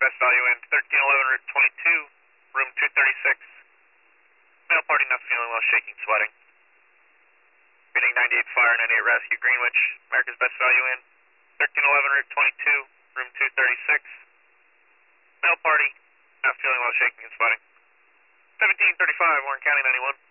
best value in 1311 Route 22, room 236. Male party not feeling well, shaking, sweating. Reading 98 fire, 98 rescue, Greenwich. America's best value in 1311 Route 22, room 236. Male party not feeling well, shaking and sweating. 1735, Warren County 91.